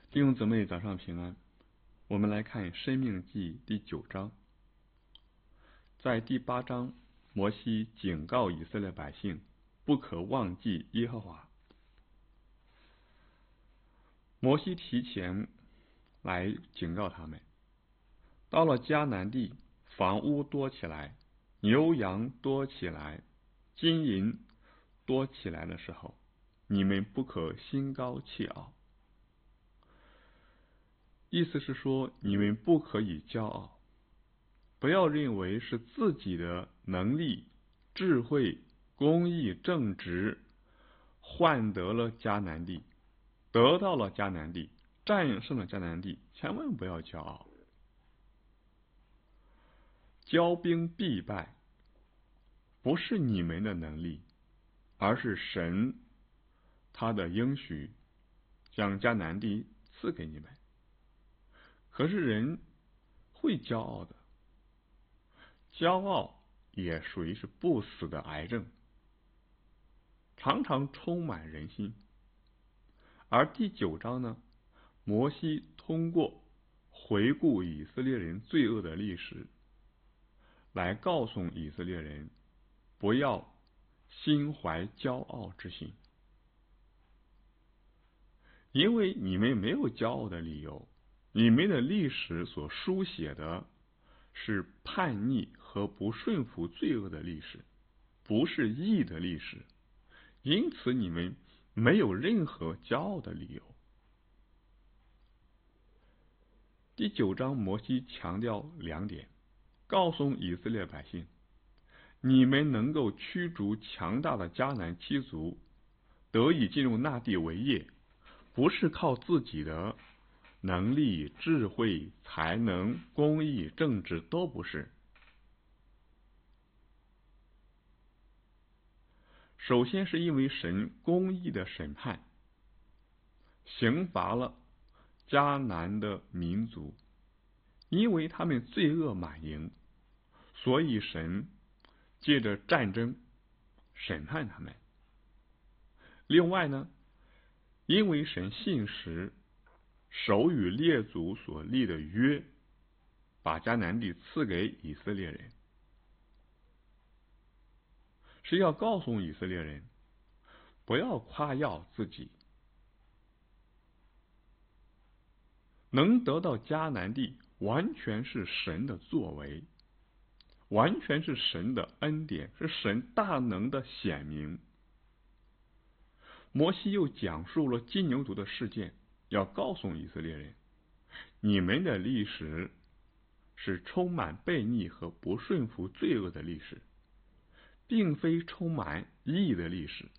弟兄姊妹，早上平安。我们来看《申命记》第9章。在第8章，摩西警告以色列百姓不可忘记耶和华。摩西提前来警告他们，到了迦南地，房屋多起来，牛羊多起来，金银多起来的时候，你们不可心高气傲。意思是说，你们不可以骄傲，不要认为是自己的能力、智慧、公义、正直换得了迦南地，得到了迦南地，战胜了迦南地，千万不要骄傲。骄兵必败，不是你们的能力，而是神他的应许将迦南地赐给你们。可是人会骄傲的，骄傲也属于是不死的癌症，常常充满人心。而第9章呢，摩西通过回顾以色列人罪恶的历史，来告诉以色列人不要心怀骄傲之心，因为你们没有骄傲的理由，你们的历史所书写的是叛逆和不顺服罪恶的历史，不是义的历史，因此你们没有任何骄傲的理由。第9章摩西强调2点，告诉以色列百姓，你们能够驱逐强大的迦南七族，得以进入那地为业，不是靠自己的能力、智慧、才能、公义、正直，都不是。首先是因为神公义的审判，刑罚了迦南的民族，因为他们罪恶满盈，所以神借着战争审判他们。另外呢，因为神信实守与列祖所立的约，把迦南地赐给以色列人，是要告诉以色列人不要夸耀自己，能得到迦南地完全是神的作为，完全是神的恩典，是神大能的显明。摩西又讲述了金牛犊的事件，要告诉以色列人，你们的历史是充满悖逆和不顺服罪恶的历史，并非充满义的历史。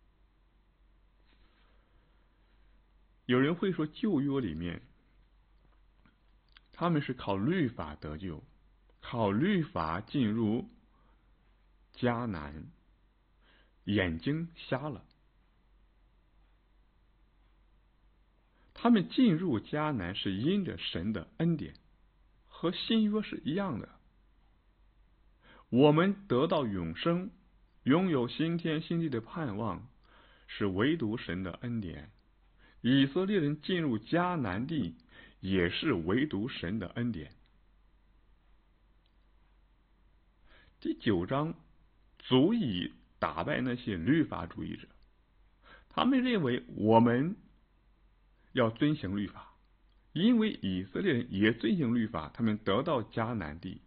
有人会说，旧约里面他们是靠律法得救，靠律法进入迦南，眼睛瞎了。他们进入迦南是因着神的恩典，和新约是一样的。我们得到永生，拥有新天新地的盼望，是唯独神的恩典。以色列人进入迦南地，也是唯独神的恩典。第9章足以打败那些律法主义者，他们认为我们要遵行律法，因为以色列人也遵行律法，他们得到迦南地。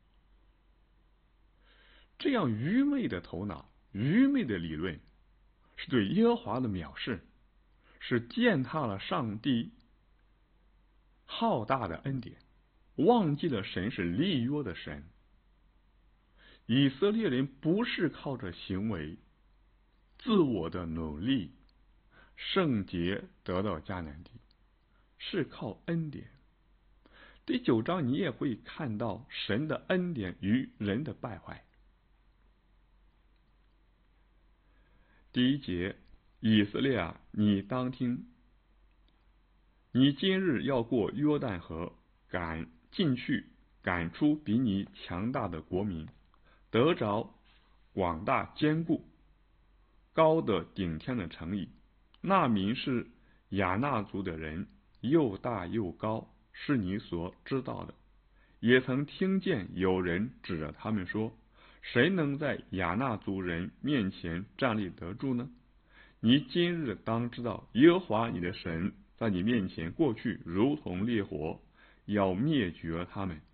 这样愚昧的头脑、愚昧的理论，是对耶和华的藐视，是践踏了上帝浩大的恩典，忘记了神是立约的神。以色列人不是靠着行为、自我的努力、圣洁得到迦南地，是靠恩典。第9章你也会看到神的恩典与人的败坏。第1节，以色列啊，你当听，你今日要过约旦河，赶进去，赶出比你强大的国民，得着广大坚固、高的顶天的城邑。那民是亚衲族的人， 又大又高，是你所知道的。也曾听见有人指着他们说，谁能在亚衲族人面前站立得住呢？你今日当知道，耶和华你的神在你面前过去如同烈火，要灭绝他们，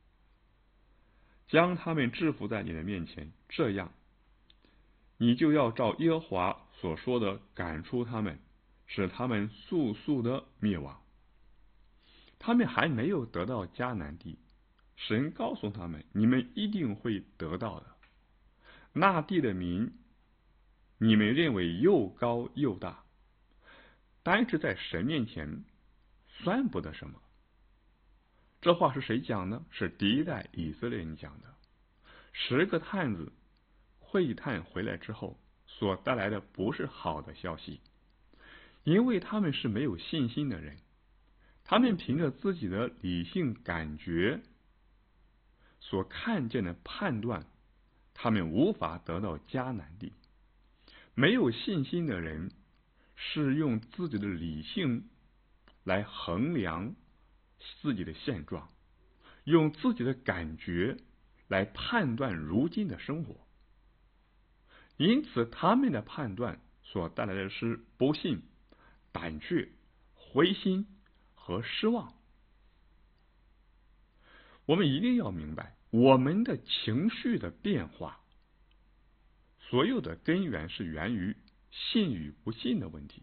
将他们制服在你的面前，这样你就要照耶和华所说的赶出他们，使他们速速的灭亡。他们还没有得到迦南地，神告诉他们，你们一定会得到的。那地的民你们认为又高又大，但是在神面前算不得什么。这话是谁讲呢？是第一代以色列人讲的。10个探子会探回来之后，所带来的不是好的消息，因为他们是没有信心的人，他们凭着自己的理性感觉所看见的判断，他们无法得到迦南地。没有信心的人是用自己的理性来衡量自己的现状，用自己的感觉来判断如今的生活，因此他们的判断所带来的是不信、胆怯、灰心和失望。我们一定要明白，我们的情绪的变化，所有的根源是源于信与不信的问题。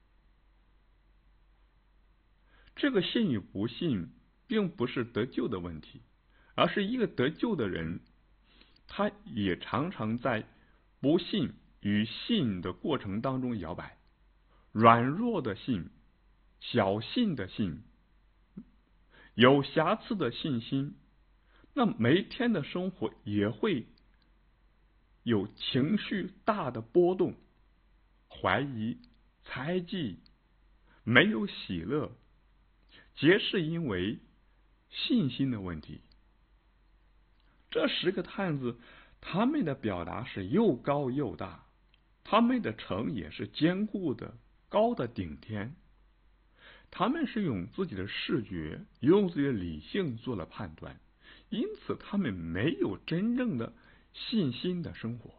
这个信与不信并不是得救的问题，而是一个得救的人，他也常常在不信与信的过程当中摇摆。软弱的信、小信的信、有瑕疵的信心，那每天的生活也会有情绪大的波动，怀疑、猜忌，没有喜乐，皆是因为信心的问题。这10个探子，他们的表达是又高又大，他们的城也是坚固的，高的顶天。他们是用自己的视觉，用自己的理性做了判断，因此他们没有真正的信心的生活。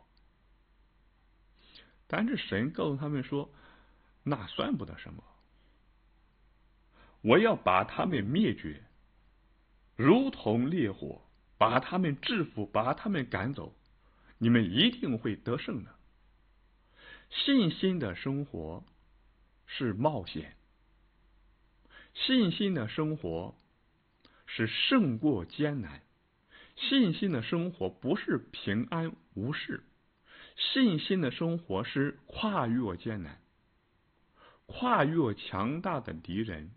但是神告诉他们说，那算不得什么，我要把他们灭绝，如同烈火，把他们制服，把他们赶走，你们一定会得胜的。信心的生活是冒险，信心的生活是胜过艰难，信心的生活不是平安无事，信心的生活是跨越艰难，跨越强大的敌人。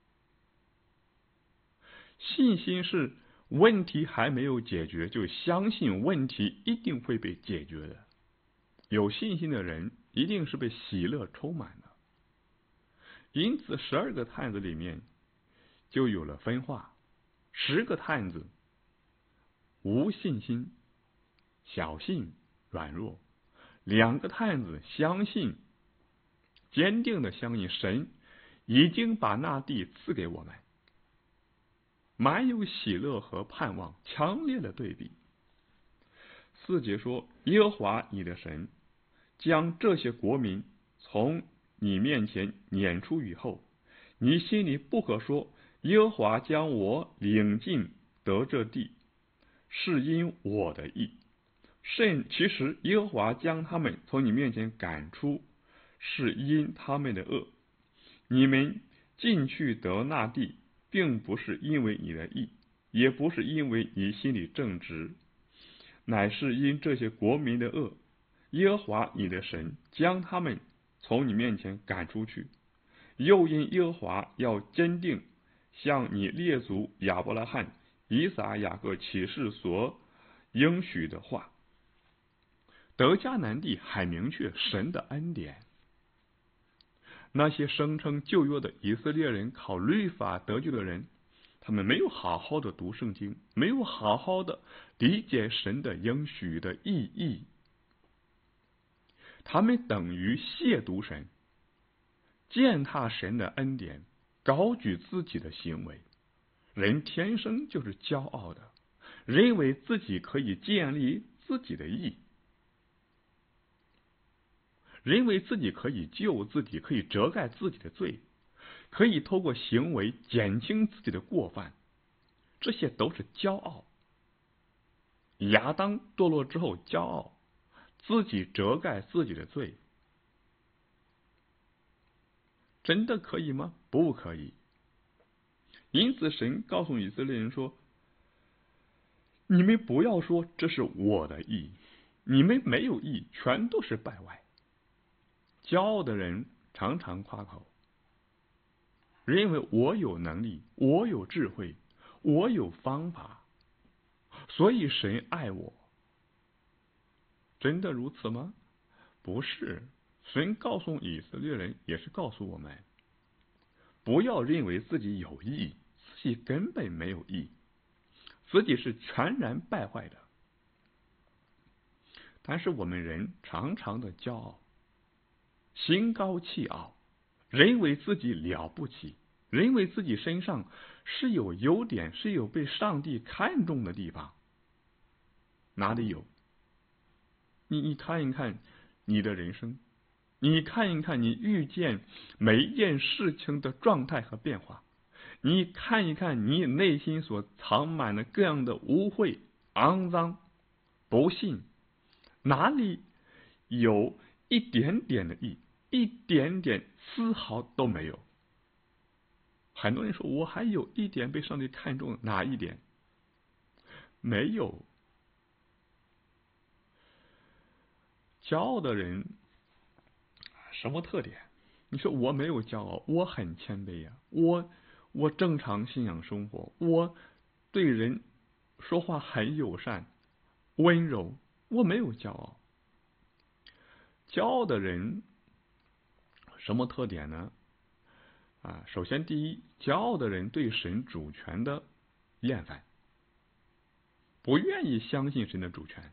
信心是问题还没有解决，就相信问题一定会被解决的。有信心的人一定是被喜乐充满的。因此12个探子里面就有了分化，10个探子无信心、小信、软弱，2个探子相信，坚定的相信神已经把那地赐给我们，满有喜乐和盼望，强烈的对比。4节说，耶和华你的神将这些国民从你面前撵出以后，你心里不可说，耶和华将我领进得这地，是因我的义。其实耶和华将他们从你面前赶出，是因他们的恶。你们进去得那地，并不是因为你的义，也不是因为你心里正直，乃是因这些国民的恶。耶和华你的神将他们从你面前赶出去，又因耶和华要坚定向你列祖亚伯拉罕、以撒、雅各起誓所应许的话。得迦南地很明确神的恩典。那些声称旧约的以色列人靠律法得救的人，他们没有好好的读圣经，没有好好的理解神的应许的意义，他们等于亵渎神，践踏神的恩典， 高举自己的行为。人天生就是骄傲的，认为自己可以建立自己的义，认为自己可以救自己，可以遮盖自己的罪，可以透过行为减轻自己的过犯，这些都是骄傲。亚当堕落之后骄傲，自己遮盖自己的罪，真的可以吗？不可以。因此神告诉以色列人说，你们不要说这是我的义，你们没有义，全都是败坏。骄傲的人常常夸口，认为我有能力，我有智慧，我有方法，所以神爱我。真的如此吗？不是。神告诉以色列人，也是告诉我们，不要认为自己有义，自己根本没有义，自己是全然败坏的。但是我们人常常的骄傲，心高气傲，认为自己了不起，认为自己身上是有优点，是有被上帝看重的地方。哪里有？你看一看你的人生，你看一看你遇见每一件事情的状态和变化，你看一看你内心所藏满的各样的污秽、肮脏、不幸，哪里有一点点的义，一点点丝毫都没有。很多人说我还有一点被上帝看重，哪一点？没有。骄傲的人什么特点？你说我没有骄傲，我很谦卑呀，我正常信仰生活，我对人说话很友善、温柔，我没有骄傲。骄傲的人什么特点呢？首先第一，骄傲的人对神主权的厌烦，不愿意相信神的主权，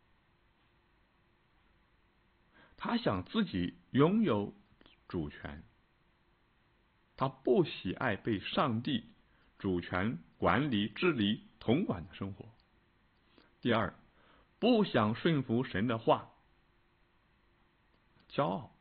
他想自己拥有主权，他不喜爱被上帝主权管理、治理、统管的生活。第二，不想顺服神的话，骄傲，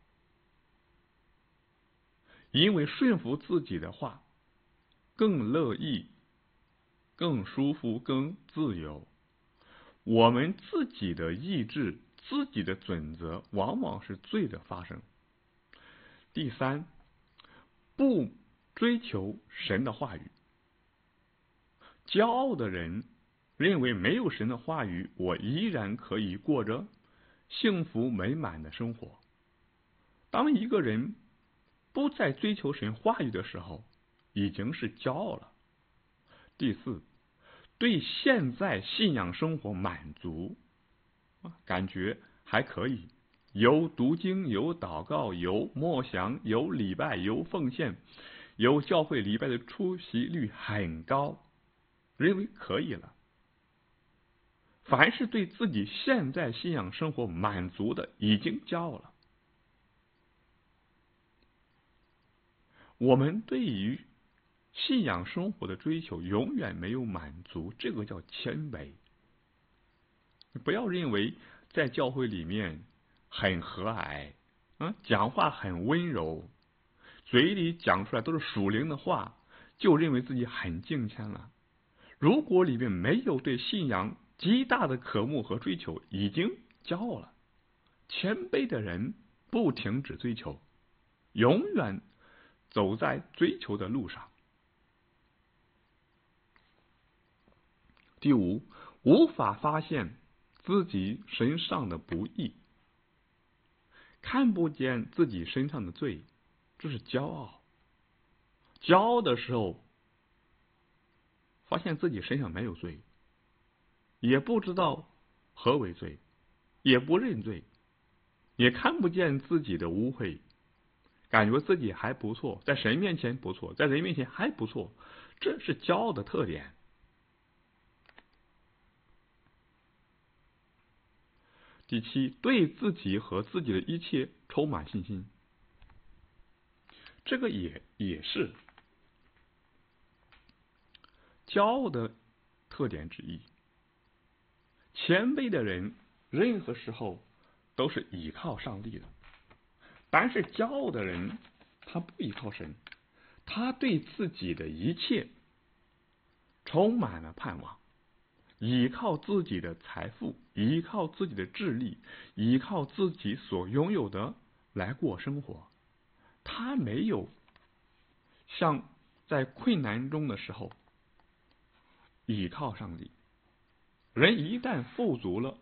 因为顺服自己的话更乐意、更舒服、更自由。我们自己的意志、自己的准则，往往是罪的发生。第三，不追求神的话语。骄傲的人认为没有神的话语，我依然可以过着幸福美满的生活。当一个人不再追求神话语的时候，已经是骄傲了。第四，对现在信仰生活满足，感觉还可以，有读经，有祷告，有默想，有礼拜，有奉献，有教会礼拜的出席率很高，认为可以了。凡是对自己现在信仰生活满足的，已经骄傲了。我们对于信仰生活的追求永远没有满足，这个叫谦卑。你不要认为在教会里面很和蔼，讲话很温柔，嘴里讲出来都是属灵的话，就认为自己很敬虔了。如果里面没有对信仰极大的渴慕和追求，已经骄傲了。谦卑的人不停止追求，永远走在追求的路上。第五，无法发现自己身上的不义，看不见自己身上的罪，这是骄傲。骄傲的时候，发现自己身上没有罪，也不知道何为罪，也不认罪，也看不见自己的污秽，感觉自己还不错，在神面前不错，在人面前还不错，这是骄傲的特点。第七，对自己和自己的一切充满信心，这个也是骄傲的特点之一。谦卑的人任何时候都是倚靠上帝的，但是骄傲的人他不依靠神，他对自己的一切充满了盼望，依靠自己的财富，依靠自己的智力，依靠自己所拥有的来过生活。他没有像在困难中的时候依靠上帝。人一旦富足了，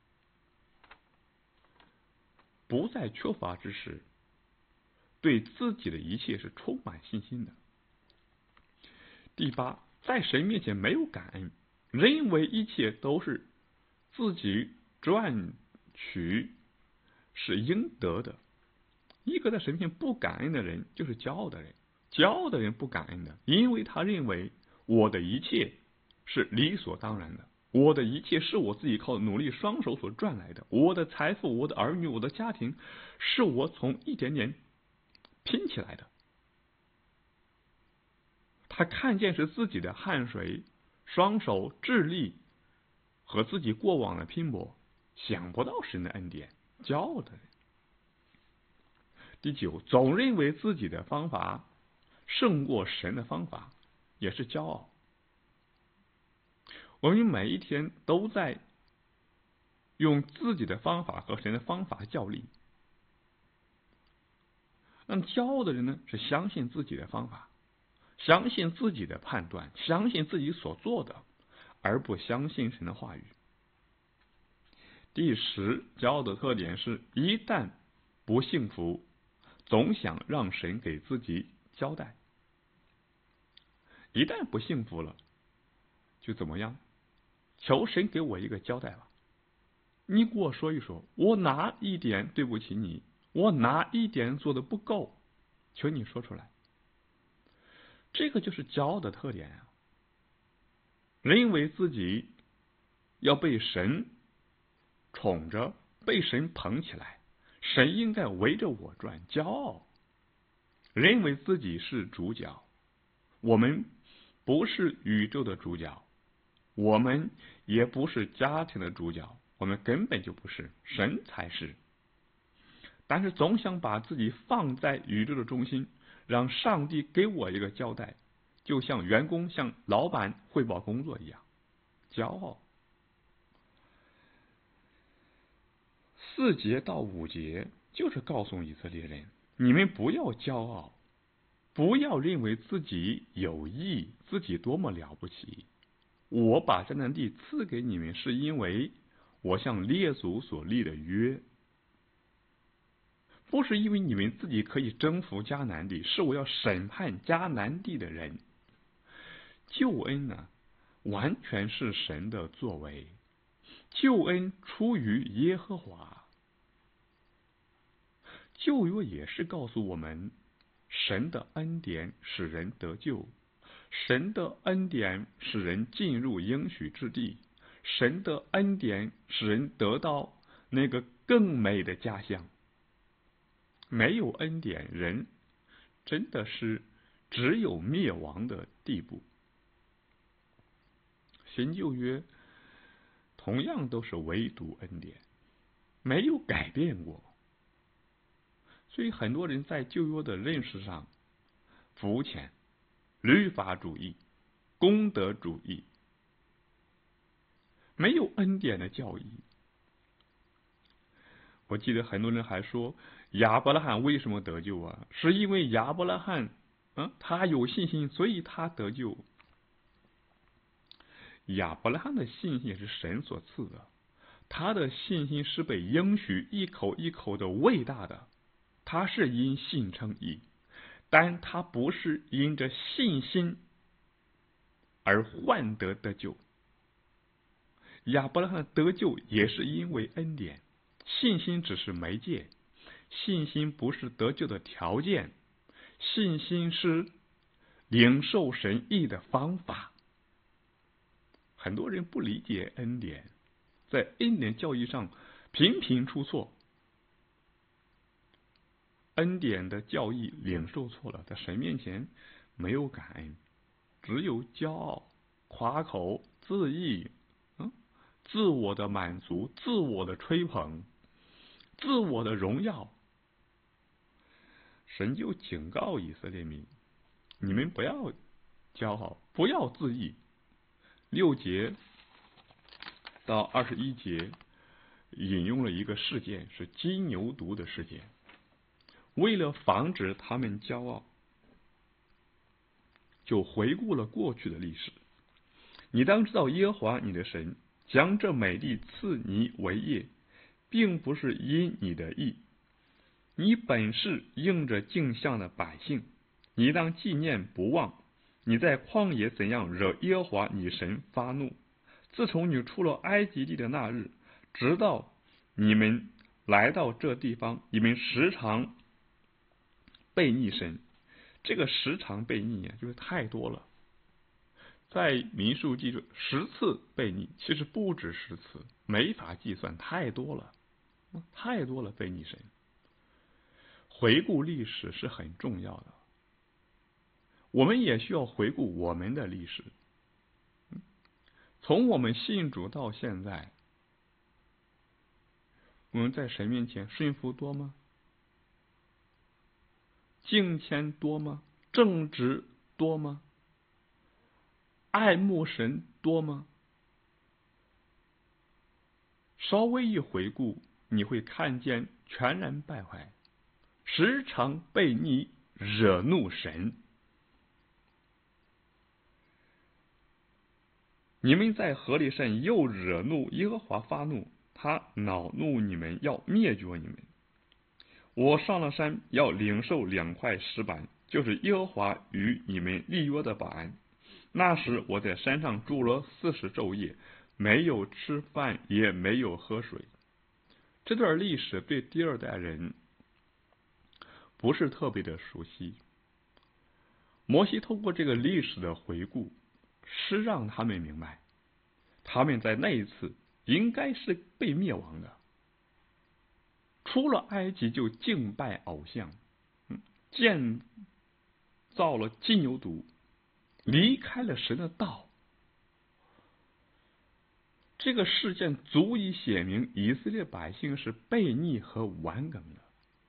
不再缺乏之时，对自己的一切是充满信心的。第八，在神面前没有感恩，认为一切都是自己赚取，是应得的。一个在神面前不感恩的人，就是骄傲的人。骄傲的人不感恩的，因为他认为我的一切是理所当然的，我的一切是我自己靠努力双手所赚来的，我的财富，我的儿女，我的家庭，是我从一点点拼起来的。他看见是自己的汗水、双手、智力和自己过往的拼搏，想不到神的恩典，骄傲的人。第九，总认为自己的方法胜过神的方法，也是骄傲。我们每一天都在用自己的方法和神的方法较力。那骄傲的人呢，是相信自己的方法，相信自己的判断，相信自己所做的，而不相信神的话语。第十，骄傲的特点是，一旦不幸福，总想让神给自己交代。一旦不幸福了，就怎么样？求神给我一个交代吧。你给我说一说，我哪一点对不起你？我哪一点做的不够？求你说出来。这个就是骄傲的特点啊！认为自己要被神宠着，被神捧起来，神应该围着我转，骄傲，认为自己是主角。我们不是宇宙的主角，我们也不是家庭的主角，我们根本就不是，神才是。但是总想把自己放在宇宙的中心，让上帝给我一个交代，就像员工向老板汇报工作一样，骄傲。4节到5节就是告诉以色列人，你们不要骄傲，不要认为自己有义，自己多么了不起。我把迦南地赐给你们，是因为我向列祖所立的约，不是因为你们自己可以征服迦南地，是我要审判迦南地的人。救恩呢，完全是神的作为，救恩出于耶和华。旧约也是告诉我们，神的恩典使人得救，神的恩典使人进入应许之地，神的恩典使人得到那个更美的家乡。没有恩典，人真的是只有灭亡的地步。新旧约同样都是唯独恩典，没有改变过。所以很多人在旧约的认识上肤浅，律法主义、功德主义，没有恩典的教义。我记得很多人还说，亚伯拉罕为什么得救啊？是因为亚伯拉罕他有信心，所以他得救。亚伯拉罕的信心是神所赐的，他的信心是被应许一口一口的喂大的。他是因信称义，但他不是因着信心而换得救。亚伯拉罕得救也是因为恩典，信心只是媒介，信心不是得救的条件，信心是领受神义的方法。很多人不理解恩典，在恩典教义上频频出错。恩典的教义领受错了，在神面前没有感恩，只有骄傲、 夸口、自义，自我的满足、自我的吹捧、自我的荣耀。神就警告以色列民，你们不要骄傲，不要自义。6节到21节引用了一个事件，是金牛犊的事件。为了防止他们骄傲，就回顾了过去的历史。你当知道，耶和华你的神将这美地赐你为业，并不是因你的义，你本是应着镜像的百姓。你当纪念不忘你在旷野怎样惹耶和华你神发怒。自从你出了埃及地的那日，直到你们来到这地方，你们时常悖逆神。这个时常悖逆就是太多了。在民数记中10次悖逆，其实不止10次，没法计算，太多了，太多了悖逆神。回顾历史是很重要的，我们也需要回顾我们的历史。从我们信主到现在，我们在神面前顺服多吗？敬虔多吗？正直多吗？爱慕神多吗？稍微一回顾，你会看见全然败坏，时常悖逆，惹怒神。你们在何烈山又惹怒耶和华发怒，他恼怒你们，要灭绝你们。我上了山，要领受2块石板，就是耶和华与你们立约的板。那时我在山上住了40昼夜，没有吃饭，也没有喝水。这段历史对第2代人不是特别的熟悉。摩西透过这个历史的回顾，是让他们明白，他们在那一次应该是被灭亡的。出了埃及就敬拜偶像，建造了金牛犊，离开了神的道。这个事件足以写明以色列百姓是悖逆和顽梗的。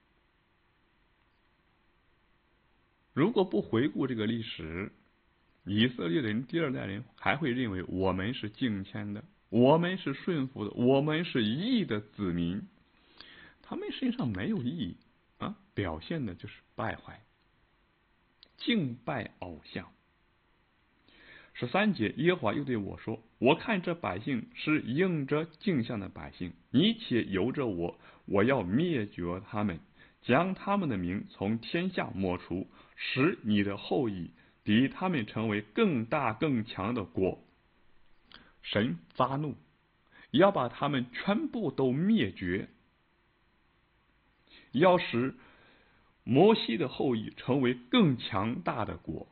如果不回顾这个历史，以色列人第2代人还会认为我们是敬虔的，我们是顺服的，我们是义的子民。他们身上没有义表现的就是败坏，敬拜偶像。13节，耶和华又对我说，我看这百姓是应着镜像的百姓，你且由着我，我要灭绝他们，将他们的名从天下抹除，使你的后裔比他们成为更大更强的国。神发怒，要把他们全部都灭绝，要使摩西的后裔成为更强大的国。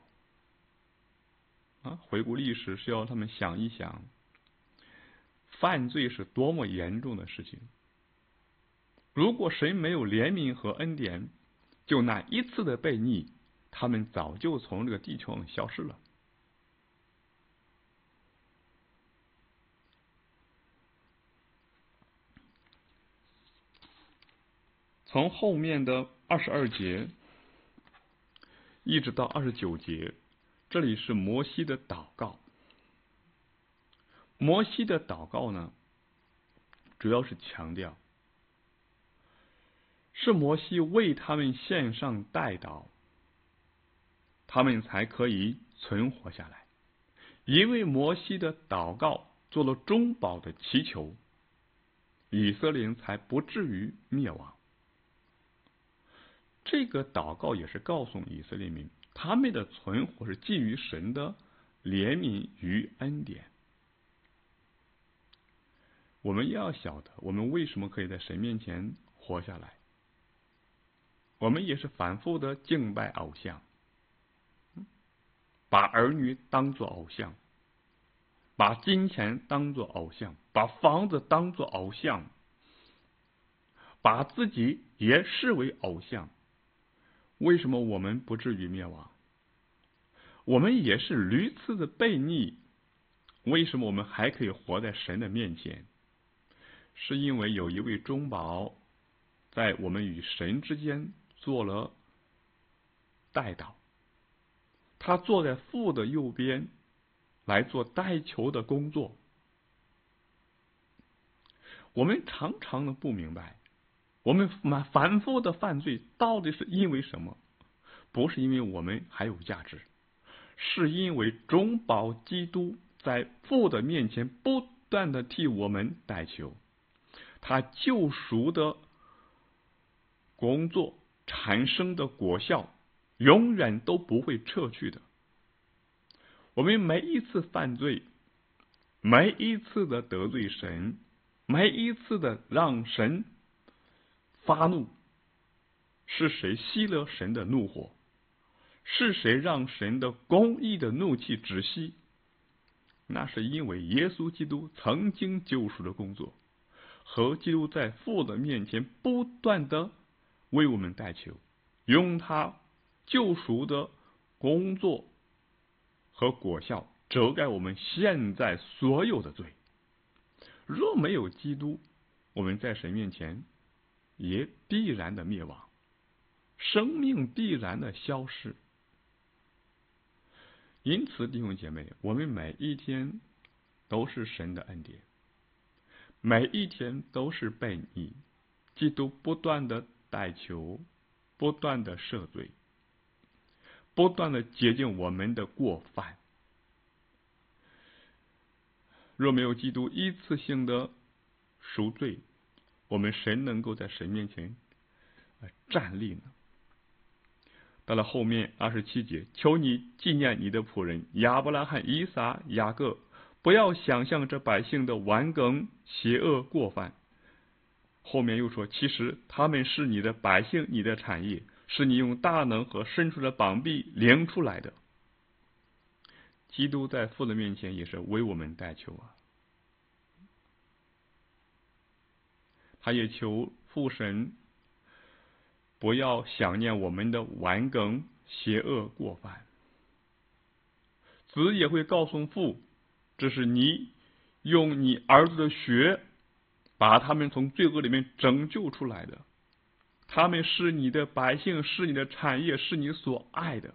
回顾历史是要他们想一想，犯罪是多么严重的事情。如果神没有怜悯和恩典，就那一次的悖逆，他们早就从这个地球上消失了。从后面的22节一直到29节，这里是摩西的祷告。摩西的祷告呢，主要是强调，是摩西为他们献上代祷，他们才可以存活下来。因为摩西的祷告做了中保的祈求，以色列人才不至于灭亡。这个祷告也是告诉以色列民，他们的存活是基于神的怜悯与恩典。我们也要晓得，我们为什么可以在神面前活下来。我们也是反复的敬拜偶像，把儿女当作偶像，把金钱当作偶像，把房子当作偶像，把自己也视为偶像。为什么我们不至于灭亡？我们也是屡次的悖逆， 为什么我们还可以活在神的面前？是因为有一位中保在我们与神之间做了代祷，他坐在父的右边来做代求的工作。我们常常的不明白，我们反复的犯罪到底是因为什么？不是因为我们还有价值，是因为中保基督在父的面前不断的替我们代求，他救赎的工作产生的果效永远都不会撤去的。我们每一次犯罪，每一次的得罪神，每一次的让神发怒，是谁熄了神的怒火？是谁让神的公义的怒气止息？那是因为耶稣基督曾经救赎的工作，和基督在父的面前不断的为我们代求，用他救赎的工作和果效遮盖我们现在所有的罪。若没有基督，我们在神面前也必然的灭亡，生命必然的消失。因此，弟兄姐妹，我们每一天都是神的恩典，每一天都是被你基督不断的代求，不断的赦罪，不断的洁净我们的过犯。若没有基督一次性的赎罪，我们谁能够在神面前站立呢？到了后面27节，求你纪念你的仆人亚伯拉罕、以撒、雅各，不要想象这百姓的顽梗、邪恶、过犯。后面又说，其实他们是你的百姓，你的产业，是你用大能和伸出的膀臂领出来的。基督在父的面前也是为我们代求啊，他也求父神不要想念我们的顽梗、邪恶、过犯。子也会告诉父，这是你用你儿子的血把他们从罪恶里面拯救出来的，他们是你的百姓，是你的产业，是你所爱的。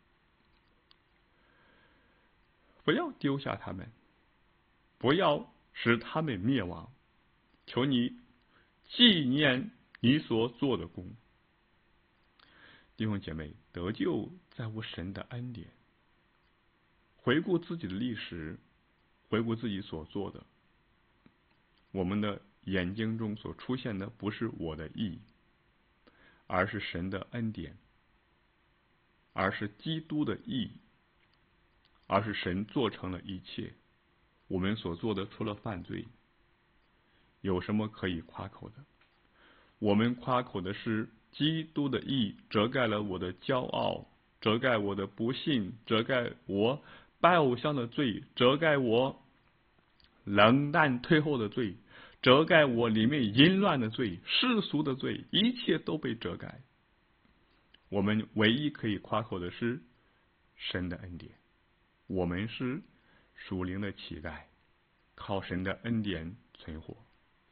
不要丢下他们，不要使他们灭亡，求你纪念你所做的功。弟兄姐妹，得救在乎神的恩典。回顾自己的历史，回顾自己所做的，我们的眼睛中所出现的不是我的义，而是神的恩典，而是基督的义，而是神做成了一切。我们所做的除了犯罪，有什么可以夸口的？我们夸口的是基督的义遮盖了我的骄傲，遮盖我的不信，遮盖我拜偶像的罪，遮盖我冷淡退后的罪，遮盖我里面淫乱的罪，世俗的罪，一切都被遮盖。我们唯一可以夸口的是神的恩典。我们是属灵的乞丐，靠神的恩典存活。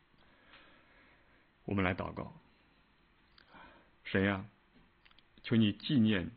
我们来祷告。神呀，求你纪念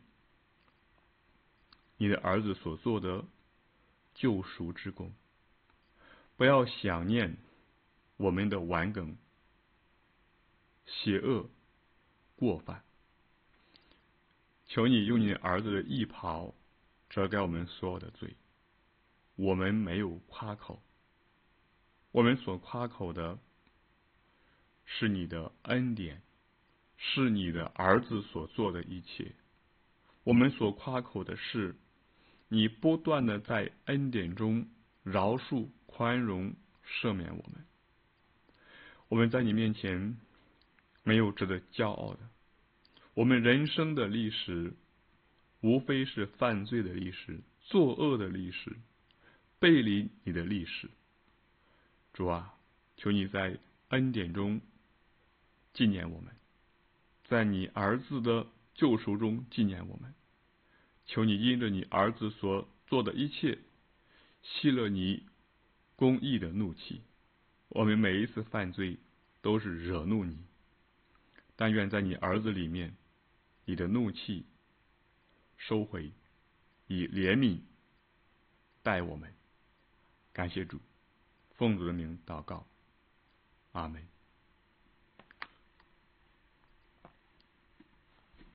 你的儿子所做的救赎之功，不要想念我们的顽梗、邪恶、过犯。求你用你的儿子的义袍遮盖我们所有的罪。我们没有夸口，我们所夸口的是你的恩典，是你的儿子所做的一切。我们所夸口的是你不断的在恩典中饶恕、宽容、赦免我们。我们在你面前没有值得骄傲的，我们人生的历史无非是犯罪的历史、作恶的历史、背离你的历史。主啊，求你在恩典中纪念我们，在你儿子的救赎中纪念我们。求你因着你儿子所做的一切， 息了你公义的怒气。我们每一次犯罪都是惹怒你，但愿在你儿子里面，你的怒气收回，以怜悯待我们。感谢主，奉主的名祷告，阿门。